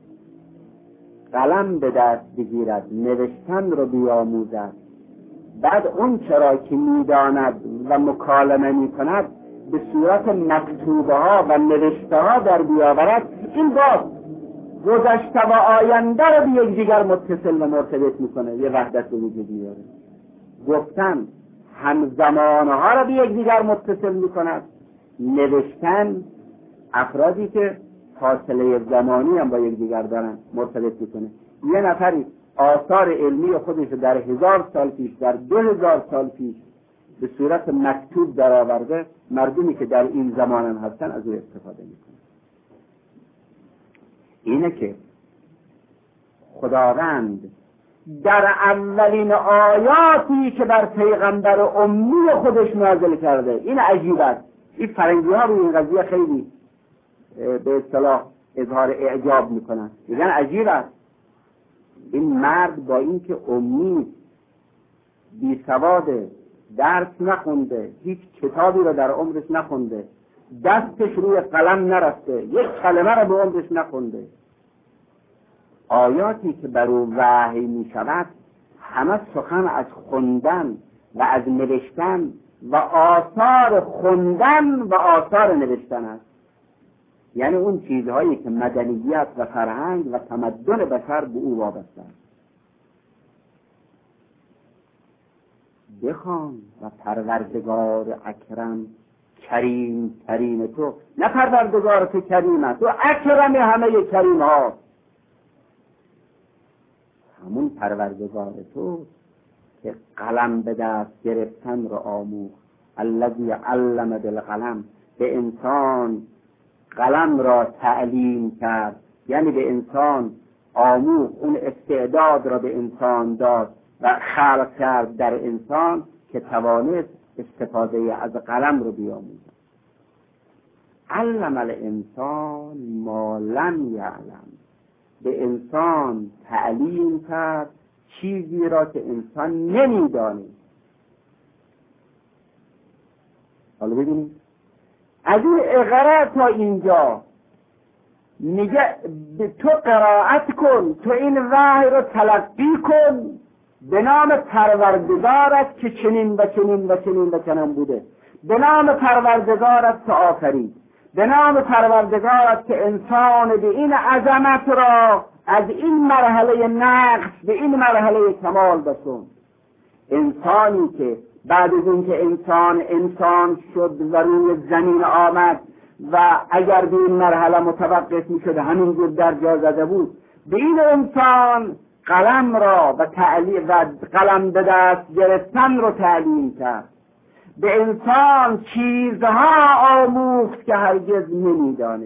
قلم به دست بگیرد، نوشتن رو بیاموزد، بعد اون چرا که میداند و مکالمه میکند به صورت مکتوبه ها و نوشته ها در بیاورد، این باز گذشته و آینده رو به یکدیگر متصل و مرتبط میکنه، یه وحدت به وجود میاره. گفتن همزمانه ها رو به یکدیگر متصل میکند، نوشتن افرادی که فاصله زمانی هم با یکدیگر دارن مرتبط میکنه. یه نفری آثار علمی خودش در 1000 سال پیش، در 2000 سال پیش به صورت مکتوب در آورده، مردمی که در این زمان هم هستن از او استفاده میکنن. اینه که خداوند در اولین آیاتی که بر پیغمبر امی خودش نازل کرده، این عجیب است. این فرنگی ها روی این قضیه خیلی به اصطلاح اظهار اعجاب میکنن، میگن عجیب است این مرد با اینکه امی، بی سواده، درس نخونده، هیچ کتابی رو در عمرش نخونده، دستش روی قلم نرفته، یک کلمه رو به عمرش نخونده، آیاتی که بر او وحی می شود همه سخن از خوندن و از نوشتن و آثار خوندن و آثار نوشتن است. یعنی اون چیزهایی که مدنیت و فرهنگ و تمدن بشر به او وابسته است. بخوان و پروردگار اکرم کریم ترین تو، نه پروردگار تو کریم است، تو اکرم همه کریم ها، همون پروردگار تو که قلم به دست گرفتن رو آموخت. الذی علم بالقلم، به انسان قلم را تعلیم کرد، یعنی به انسان آموخت، اون استعداد را به انسان داد و خلق کرد در انسان که توانست استفاده از قلم رو بیاموزد. علم الانسان ما لم یعلم، به انسان تعلیم کرد چیزی را که انسان نمیدانه. حالا ببینید از این اقرا تا اینجا میگه تو قرائت کن، تو این وحی رو تلقی کن به نام پروردگارت که چنین و چنین و چنین و چنین بوده، به نام پروردگارت که آفرید، به نام پروردگارت که انسان به این عظمت را از این مرحله نقص به این مرحله کمال بسون. انسانی که بعد از اینکه انسان شد و روی زمین آمد و اگر به این مرحله متوقف می شد همینجور در جا زده بود، به این انسان قلم را و قلم به دست گرفتن رو تعلیم کرد، به انسان چیزها آموخت که هرگز نمیدانه.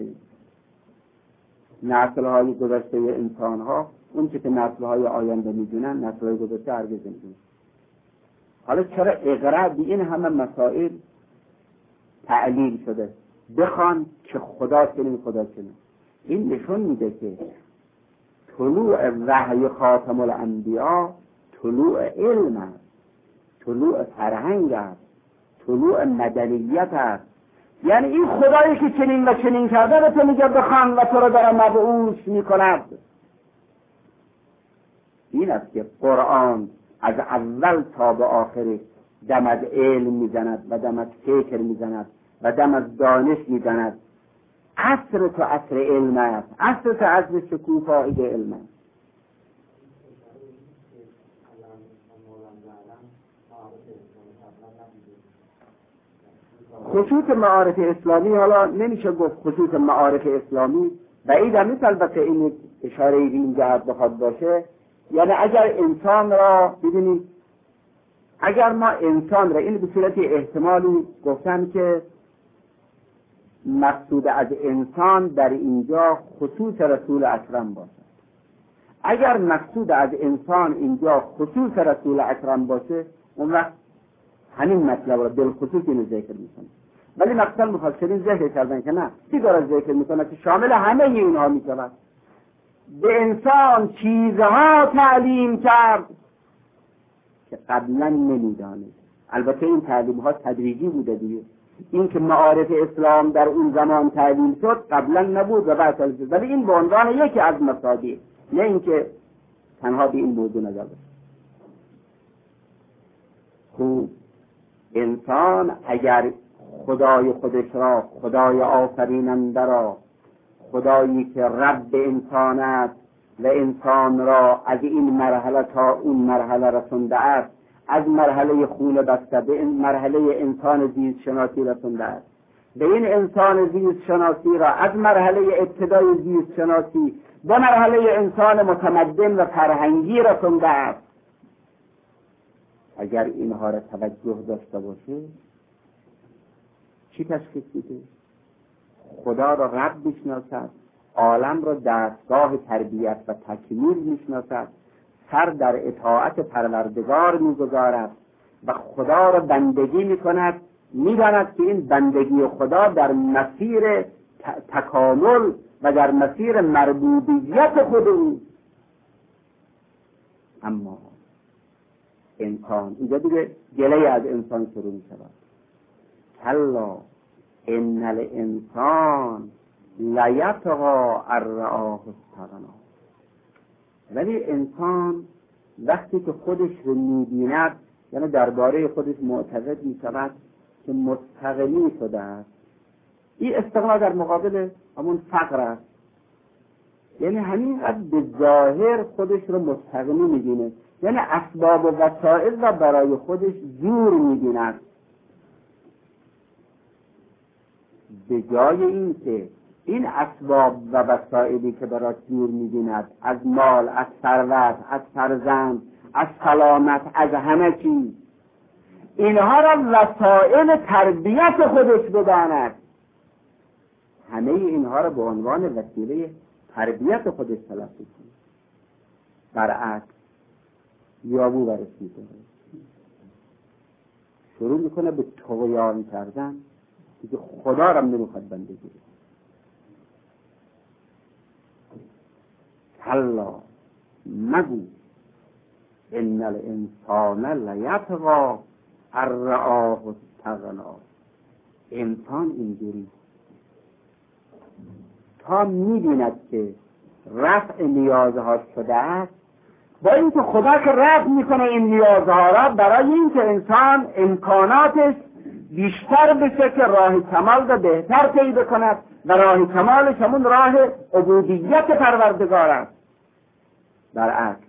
نسل‌های گذشته انسان‌ها اون که نسل‌های آینده میدونن، نسل‌های گذشته هرگز نمیدونن. حالا چرا اقرا به این همه مسائل تعلیم شده؟ بخوان که خدا چنین خدا چنین. این نشون میده که طلوع وحی خاتم الانبیا طلوع علم است، طلوع فرهنگ است، طلوع مدنیت است، یعنی این خدایی که چنین و چنین کرده به تو میگه بخوان و تو رو داره مبعوث میکند. این است که قرآن از اول تا به آخر دم از علم میزند و دم از فکر میزند و دم از دانش میزند. عصر تو عصر علم است، عصر تو عصر شکوفایی علم است. خصوص معارف اسلامی، حالا نمیشه گفت خصوص معارف اسلامی، بعید هم نیست البته این اشاره ای این جهت بخواد باشه. یعنی اگر انسان را ببینید، اگر ما انسان را، این به صورت احتمالی گفتن که مقصود از انسان در اینجا خصوص رسول اکرم باشه. اگر مقصود از انسان اینجا خصوص رسول اکرم باشه، اون وقت همین مطلب را بالخصوص اینو ذکر میکنه. ولی مقصد مفسرین ذکر کردن که نه، چی داره ذکر میکنه که شامل همه اینها میشود. به انسان چیزها تعلیم کرد که قبلا نمیدانست. البته این تعلیم ها تدریجی بوده دیگه. این که معارف اسلام در اون زمان تعلیم شد قبلا نبود و بعد تعلیم شد، ولی این به عنوان یکی از مصادیق، نه اینکه تنها به این موضوع نظر بشه. خوب، انسان اگر خدای خودش را، خدای آفریننده را، خدایی که رب انسان است و انسان را از این مرحله تا اون مرحله رسونده است، از مرحله خون بسته به این مرحله انسان زیست شناسی رسونده است، به این انسان زیست شناسی را از مرحله ابتدای زیست شناسی به مرحله انسان متمدن و فرهنگی رسونده است. اگر اینها را توجه داشته باشه، چی تشخیص میده؟ خدا را رب میشناسد، عالم را دستگاه تربیت و تکمیل میشناسد، سر در اطاعت پروردگار میگذارد و خدا را بندگی میکند، میداند که این بندگی خدا در مسیر تکامل و در مسیر مربوبیت خود او. اما انسان اینجا دیگه گله از انسان شروع میشود. کلا ان الانسان لیطغی ان رآه استغنا. ولی انسان وقتی که خودش رو میبیند، یعنی درباره خودش معتقد میشود که مستغنی شده است. این استغنا در مقابل همون فقر است. یعنی همینقدر به ظاهر خودش رو مستغنی میبینه، یعنی اسباب و وسائل را برای خودش زور میبیند، به جای این که این اسباب و وسائلی که برای زور میبیند، از مال، از ثروت، از فرزند، از سلامت، از همه چیز، اینها را وسائل تربیت خودش بداند، همه اینها را به عنوان وسیله تربیت خودش تلقی کنه. برعکس یابو برش میکنه، شروع میکنه به طغیان کردن که خدا را نمیخواد بندگی کنه. کلا مگو ان الانسان لیطغی ان رآه استغنا. انسان اینجوری تا می‌بیند که رفع نیازها شده است، با اینکه خدا که رفع میکنه این نیازها را برای اینکه انسان امکاناتش بیشتر بشه که راه کمال را بهتر پیدا کند و راه کمالش همون راه عبودیت پروردگار است. برعکس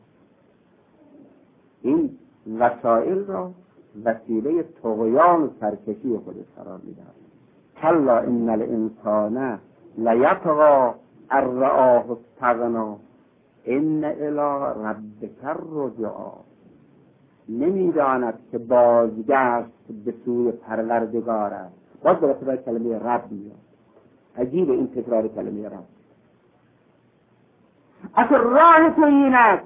این وسائل را وسیله طغیان و سرکشی خودش قرار میدهد. کلا ان الانسان لیطغی ان رآه استغنا ان الی ربک الرجعی. نمیداند که بازگشت به سوی پروردگار است. باز برای کلمه رب میاد. عجیب این تکرار کلمه رب. اصلا راه تو این است،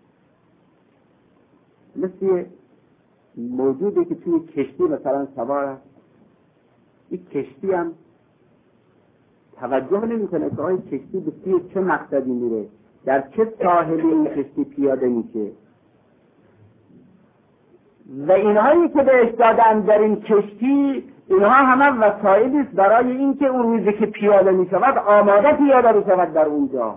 مثل موجودی که توی کشتی مثلا سوار است، این کشتی هم توجه نمی کنه که این کشتی به سوی چه مقصدی میره، در چه ساحلی این کشتی پیاده میشه و اینهایی که بهش دادن در این کشتی، اینها همه وسایلی است برای اینکه اون روزی که پیاده می شود آماده پیاده می شود در اونجا.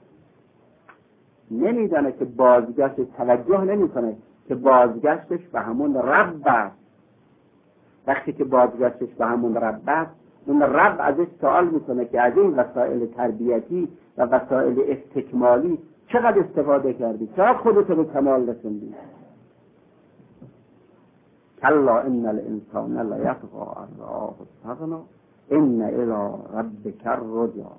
نمیدانه که بازگشتش، توجه نمیکنه که بازگشتش به همون رب است. وقتی که بازگشتش به همون رب است، اون رب ازش سوال میکنه که از این وسایل تربیتی و وسایل استکمالی چقدر استفاده کردی، چقدر خودت به کمال رسوندی. کلا ان الانسان لیطغی ان رآه استغنی ان الی ربک الرجعی.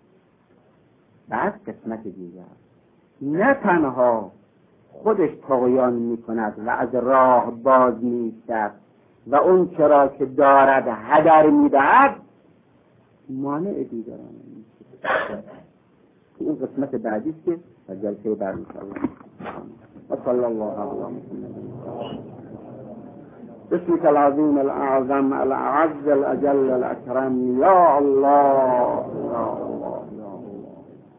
بعد قسمت دیگر، نه تنها خودش طغیان میکند و از راه باز می‌ایستد و اون چرا که دارد هدر میدهد، مانع دیگران میشه. این قسمت بعدی است که در جلسه بعد انشاءالله. و صلی الله علی محمد. بسمك العظیم الاعظم الاعز الاجل الاکرم یا الله یا الله یا الله.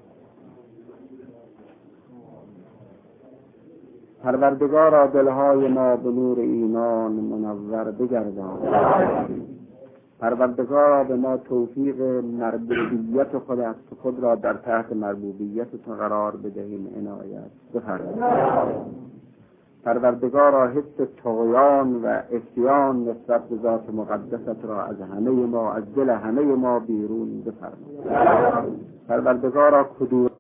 پروردگارا دلهای ما به نور ایمان منور بگردان. پروردگارا به ما توفیق مربوبیت خود را در تحت مربوبیتتون قرار بدهیم عنایت بفرمایید. پروردگارا حس طغیان و عصیان نسبت به ذات مقدست را از همه ما، از دل همه ما بیرون بفرمایید. پروردگارا کدور